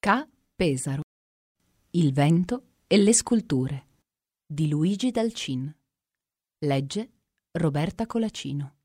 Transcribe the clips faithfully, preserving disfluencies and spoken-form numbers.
Ca. Pesaro. Il vento e le sculture di Luigi Dalcin. Legge Roberta Colacino.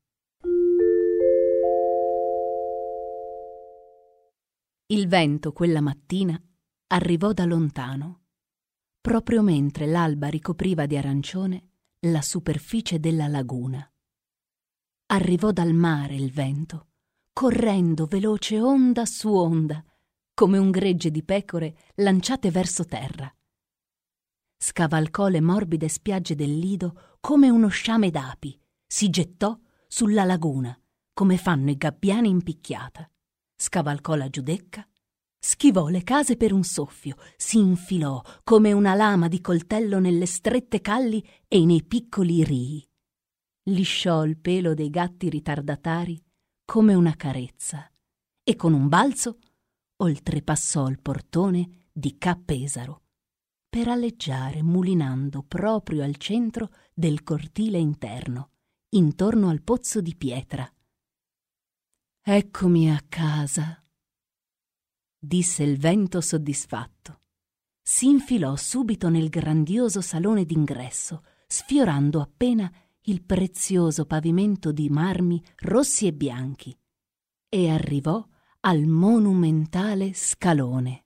Il vento quella mattina arrivò da lontano, proprio mentre l'alba ricopriva di arancione la superficie della laguna. Arrivò dal mare il vento, correndo veloce onda su onda, come un gregge di pecore lanciate verso terra. Scavalcò le morbide spiagge del Lido come uno sciame d'api, si gettò sulla laguna, come fanno i gabbiani in picchiata. Scavalcò la Giudecca, schivò le case per un soffio, si infilò come una lama di coltello nelle strette calli e nei piccoli rii. Lisciò il pelo dei gatti ritardatari come una carezza e con un balzo oltrepassò il portone di Ca' Pesaro per aleggiare mulinando proprio al centro del cortile interno, intorno al pozzo di pietra. «Eccomi a casa», disse il vento soddisfatto. Si infilò subito nel grandioso salone d'ingresso, sfiorando appena il prezioso pavimento di marmi rossi e bianchi, e arrivò al monumentale scalone.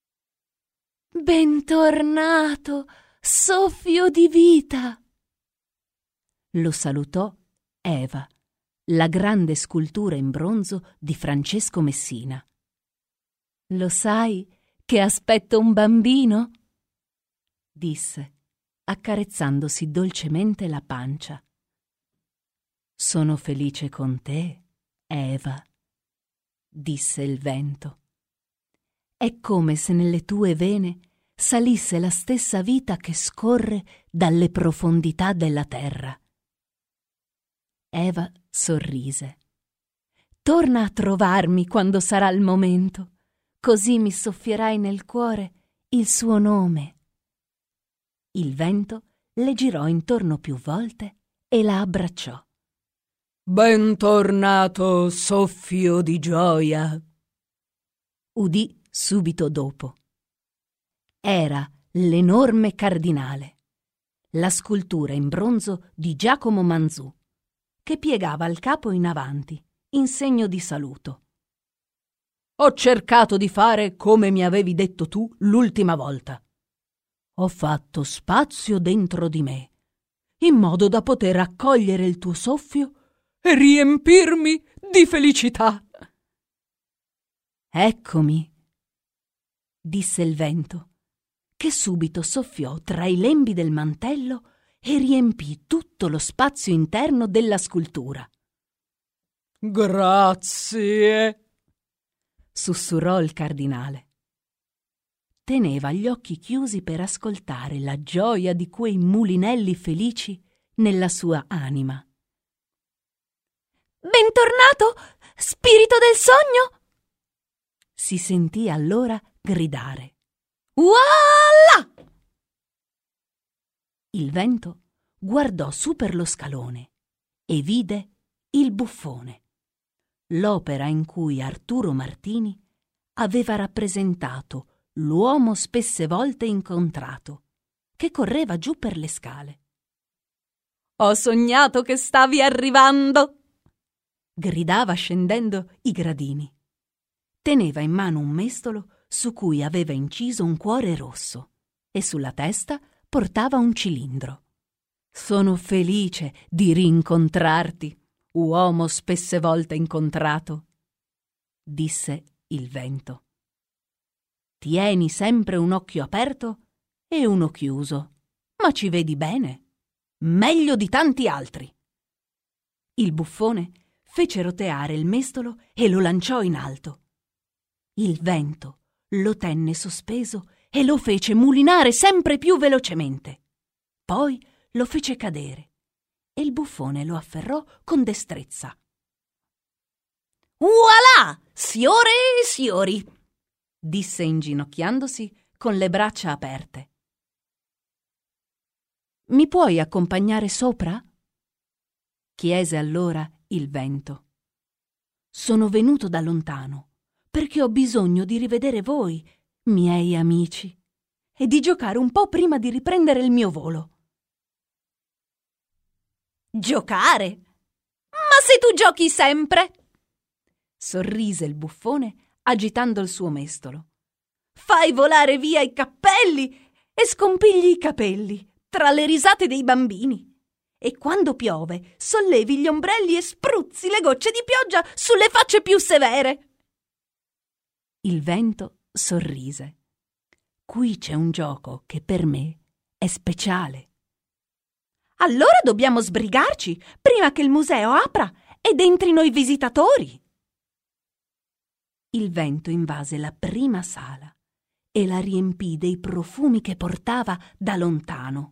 «Bentornato, soffio di vita!» lo salutò Eva, la grande scultura in bronzo di Francesco Messina. «Lo sai che aspetto un bambino?» disse, accarezzandosi dolcemente la pancia. «Sono felice con te, Eva», disse il vento. «È come se nelle tue vene salisse la stessa vita che scorre dalle profondità della terra». Eva sorrise. «Torna a trovarmi quando sarà il momento, così mi soffierai nel cuore il suo nome». Il vento le girò intorno più volte e la abbracciò. «Bentornato, soffio di gioia!» udì subito dopo. Era l'enorme cardinale, la scultura in bronzo di Giacomo Manzù, che piegava il capo in avanti, in segno di saluto. «Ho cercato di fare come mi avevi detto tu l'ultima volta. Ho fatto spazio dentro di me, in modo da poter accogliere il tuo soffio e riempirmi di felicità». «Eccomi», disse il vento, che subito soffiò tra i lembi del mantello e riempì tutto lo spazio interno della scultura. «Grazie», sussurrò il cardinale. Teneva gli occhi chiusi per ascoltare la gioia di quei mulinelli felici nella sua anima. «Bentornato, spirito del sogno!» si sentì allora gridare. «Voilà!» Il vento guardò su per lo scalone e vide Il Buffone, l'opera in cui Arturo Martini aveva rappresentato l'uomo spesse volte incontrato, che correva giù per le scale. «Ho sognato che stavi arrivando!» gridava scendendo i gradini. Teneva in mano un mestolo su cui aveva inciso un cuore rosso e sulla testa portava un cilindro. «Sono felice di rincontrarti, uomo spesse volte incontrato», disse il vento. «Tieni sempre un occhio aperto e uno chiuso, ma ci vedi bene, meglio di tanti altri». Il Buffone fece roteare il mestolo e lo lanciò in alto. Il vento lo tenne sospeso e lo fece mulinare sempre più velocemente. Poi lo fece cadere e il Buffone lo afferrò con destrezza. «Voilà, signore e signori!» disse inginocchiandosi con le braccia aperte. «Mi puoi accompagnare sopra?» chiese allora il vento. «Sono venuto da lontano perché ho bisogno di rivedere voi, miei amici, e di giocare un po' prima di riprendere il mio volo. Giocare? Ma se tu giochi sempre! Sorrise il buffone agitando il suo mestolo. Fai volare via i cappelli e scompigli i capelli tra le risate dei bambini. E quando piove sollevi gli ombrelli e spruzzi le gocce di pioggia sulle facce più severe. Il vento sorrise. Qui c'è un gioco che per me è speciale. Allora dobbiamo sbrigarci prima che il museo apra ed entrino i visitatori. Il vento invase la prima sala e la riempì dei profumi che portava da lontano.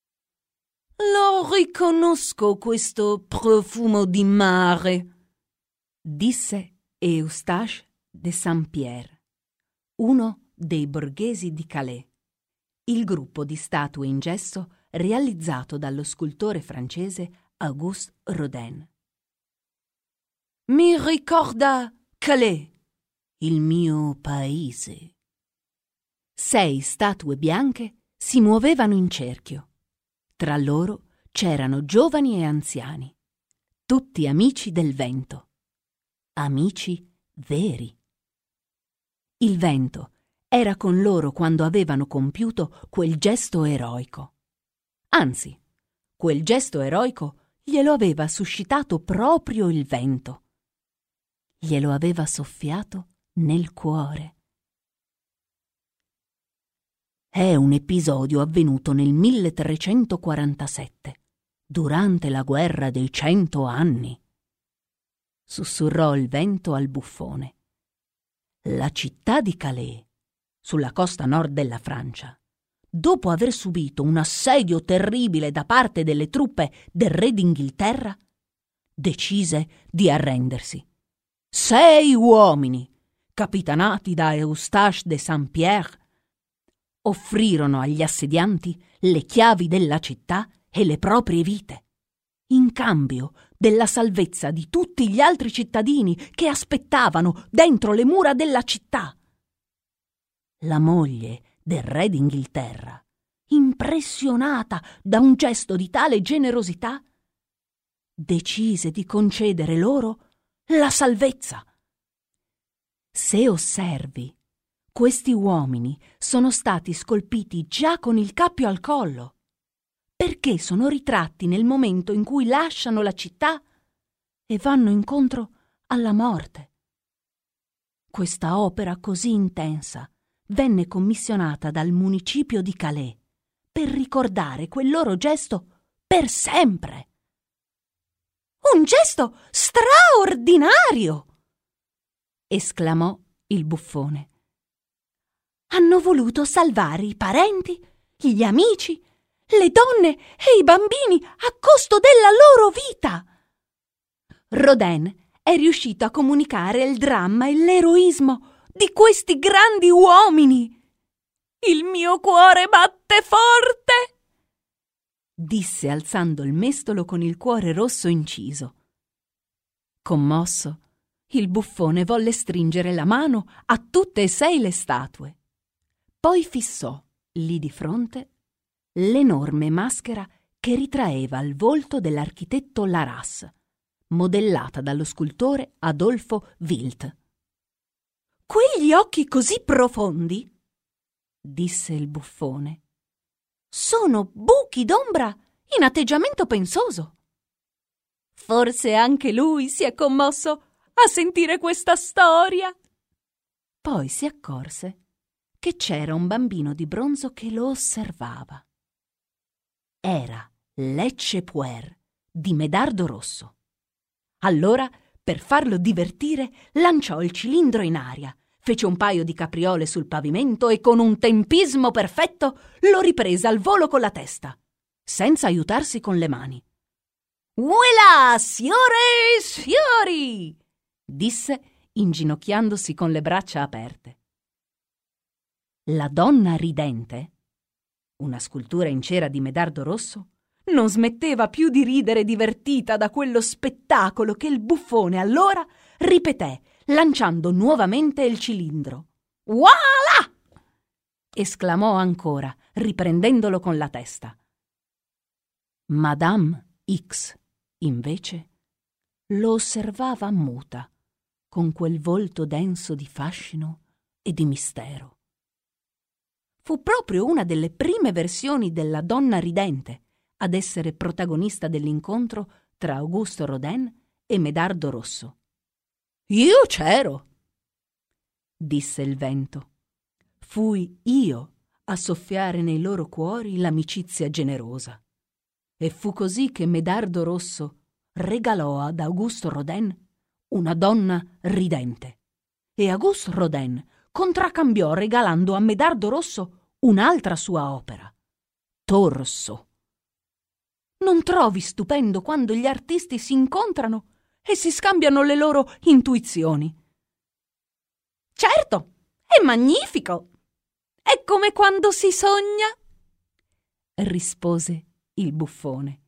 Lo riconosco questo profumo di mare, disse Eustache de Saint-Pierre, uno dei borghesi di Calais, il gruppo di statue in gesso realizzato dallo scultore francese Auguste Rodin. Mi ricorda Calais, il mio paese. Sei statue bianche si muovevano in cerchio. Tra loro c'erano giovani e anziani, tutti amici del vento, amici veri. Il vento era con loro quando avevano compiuto quel gesto eroico. Anzi, quel gesto eroico glielo aveva suscitato proprio il vento. Glielo aveva soffiato nel cuore. È un episodio avvenuto nel milletrecentoquarantasette, durante la guerra dei cento anni. Sussurrò il vento al buffone. La città di Calais, sulla costa nord della Francia, dopo aver subito un assedio terribile da parte delle truppe del re d'Inghilterra, decise di arrendersi. Sei uomini, capitanati da Eustache de Saint-Pierre, offrirono agli assedianti le chiavi della città e le proprie vite, in cambio della salvezza di tutti gli altri cittadini che aspettavano dentro le mura della città. La moglie del re d'Inghilterra, impressionata da un gesto di tale generosità, decise di concedere loro la salvezza. Se osservi, questi uomini sono stati scolpiti già con il cappio al collo, perché sono ritratti nel momento in cui lasciano la città e vanno incontro alla morte. Questa opera così intensa venne commissionata dal municipio di Calais per ricordare quel loro gesto per sempre. Un gesto straordinario! Esclamò il buffone. Hanno voluto salvare i parenti, gli amici, le donne e i bambini a costo della loro vita. Rodin è riuscito a comunicare il dramma e l'eroismo di questi grandi uomini. Il mio cuore batte forte, disse alzando il mestolo con il cuore rosso inciso. Commosso, il buffone volle stringere la mano a tutte e sei le statue. Poi fissò, lì di fronte, l'enorme maschera che ritraeva il volto dell'architetto Larras, modellata dallo scultore Adolfo Wild. Quegli occhi così profondi, disse il buffone, sono buchi d'ombra in atteggiamento pensoso. Forse anche lui si è commosso a sentire questa storia. Poi si accorse che c'era un bambino di bronzo che lo osservava. Era Lecce Puer di Medardo Rosso. Allora, per farlo divertire, lanciò il cilindro in aria, fece un paio di capriole sul pavimento e con un tempismo perfetto lo riprese al volo con la testa, senza aiutarsi con le mani. «Voilà, signore e signori!» disse, inginocchiandosi con le braccia aperte. La donna ridente, una scultura in cera di Medardo Rosso, non smetteva più di ridere divertita da quello spettacolo che il buffone allora ripeté, lanciando nuovamente il cilindro. «Voilà!» esclamò ancora, riprendendolo con la testa. Madame X, invece, lo osservava muta, con quel volto denso di fascino e di mistero. Fu proprio una delle prime versioni della donna ridente ad essere protagonista dell'incontro tra Auguste Rodin e Medardo Rosso. «Io c'ero», disse il vento. «Fui io a soffiare nei loro cuori l'amicizia generosa. E fu così che Medardo Rosso regalò ad Auguste Rodin una donna ridente. E Auguste Rodin contraccambiò regalando a Medardo Rosso un'altra sua opera, Torso. Non trovi stupendo quando gli artisti si incontrano e si scambiano le loro intuizioni?» «Certo, è magnifico! È come quando si sogna», rispose il buffone.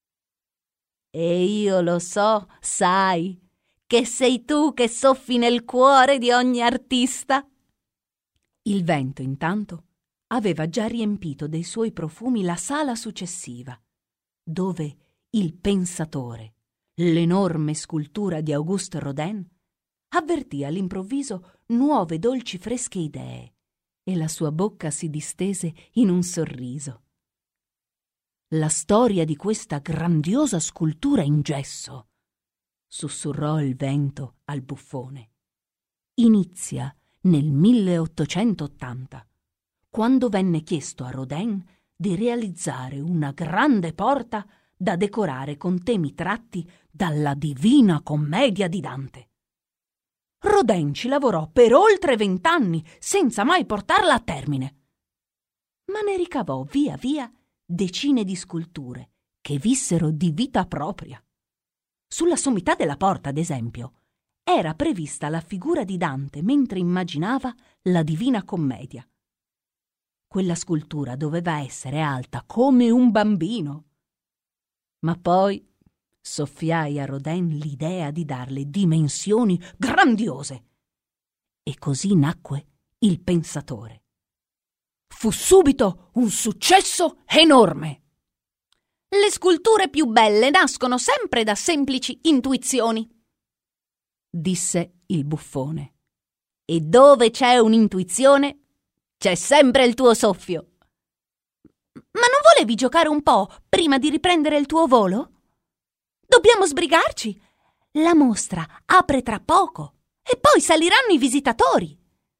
«E io lo so, sai, che sei tu che soffi nel cuore di ogni artista». Il vento, intanto, aveva già riempito dei suoi profumi la sala successiva, dove il Pensatore, l'enorme scultura di Auguste Rodin, avvertì all'improvviso nuove dolci fresche idee e la sua bocca si distese in un sorriso. «La storia di questa grandiosa scultura in gesso», sussurrò il vento al buffone, «inizia nel milleottocentottanta, quando venne chiesto a Rodin di realizzare una grande porta da decorare con temi tratti dalla Divina Commedia di Dante. Rodin ci lavorò per oltre vent'anni senza mai portarla a termine, ma ne ricavò via via decine di sculture che vissero di vita propria. Sulla sommità della porta, ad esempio, era prevista la figura di Dante mentre immaginava la Divina Commedia. Quella scultura doveva essere alta come un bambino. Ma poi soffiai a Rodin l'idea di darle dimensioni grandiose. E così nacque il Pensatore. Fu subito un successo enorme. «Le sculture più belle nascono sempre da semplici intuizioni», disse il buffone. «E dove c'è un'intuizione, c'è sempre il tuo soffio». «Ma non volevi giocare un po' prima di riprendere il tuo volo? Dobbiamo sbrigarci. La mostra apre tra poco e poi saliranno i visitatori».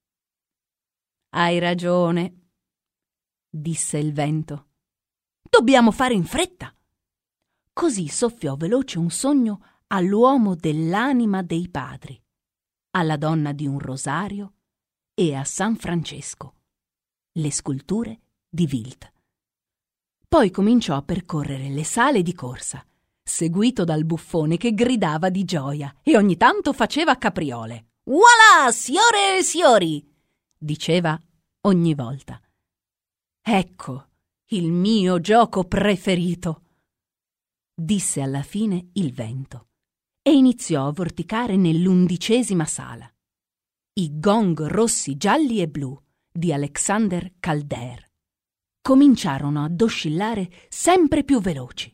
«Hai ragione», disse il vento. «Dobbiamo fare in fretta». Così soffiò veloce un sogno all'uomo dell'anima dei padri, alla donna di un rosario e a San Francesco, le sculture di Wild. Poi cominciò a percorrere le sale di corsa, seguito dal buffone che gridava di gioia e ogni tanto faceva capriole. «Voilà, signore e signori!» diceva ogni volta. «Ecco il mio gioco preferito», disse alla fine il vento e iniziò a vorticare nell'undicesima sala. I gong rossi, gialli e blu di Alexander Calder cominciarono ad oscillare sempre più veloci.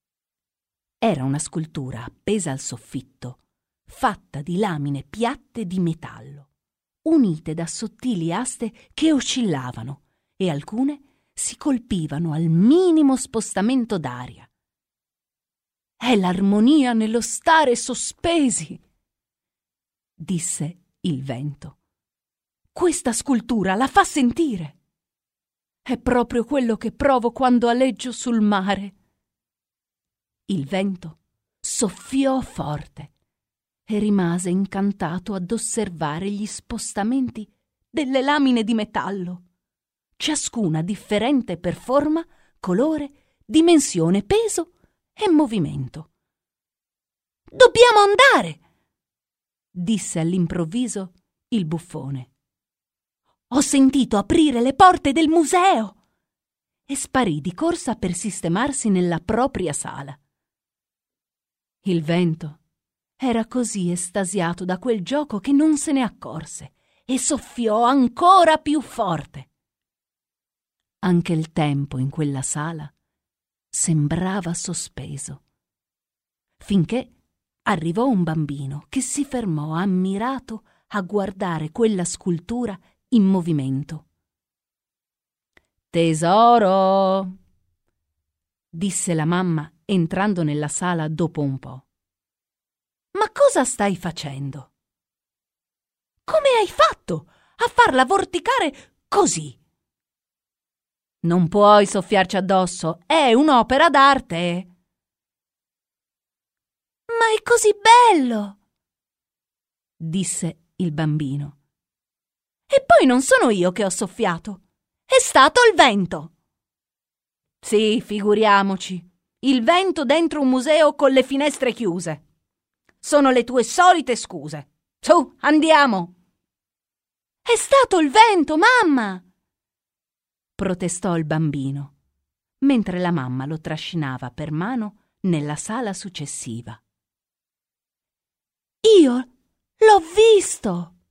Era una scultura appesa al soffitto, fatta di lamine piatte di metallo, unite da sottili aste che oscillavano e alcune si colpivano al minimo spostamento d'aria. «È l'armonia nello stare sospesi», disse il vento. «Questa scultura la fa sentire. È proprio quello che provo quando aleggio sul mare». Il vento soffiò forte e rimase incantato ad osservare gli spostamenti delle lamine di metallo, ciascuna differente per forma, colore, dimensione, peso e movimento. «Dobbiamo andare!» disse all'improvviso il buffone. «Ho sentito aprire le porte del museo!» e sparì di corsa per sistemarsi nella propria sala. Il vento era così estasiato da quel gioco che non se ne accorse e soffiò ancora più forte. Anche il tempo in quella sala sembrava sospeso, finché arrivò un bambino che si fermò ammirato a guardare quella scultura in movimento. «Tesoro!» disse la mamma entrando nella sala dopo un po'. «Ma cosa stai facendo? Come hai fatto a farla vorticare così?» «Non puoi soffiarci addosso, è un'opera d'arte!» «Ma è così bello!» disse il bambino. «E poi non sono io che ho soffiato, è stato il vento!» «Sì, figuriamoci, il vento dentro un museo con le finestre chiuse. Sono le tue solite scuse. Su, andiamo!» «È stato il vento, mamma!» protestò il bambino, mentre la mamma lo trascinava per mano nella sala successiva. «Io l'ho visto!»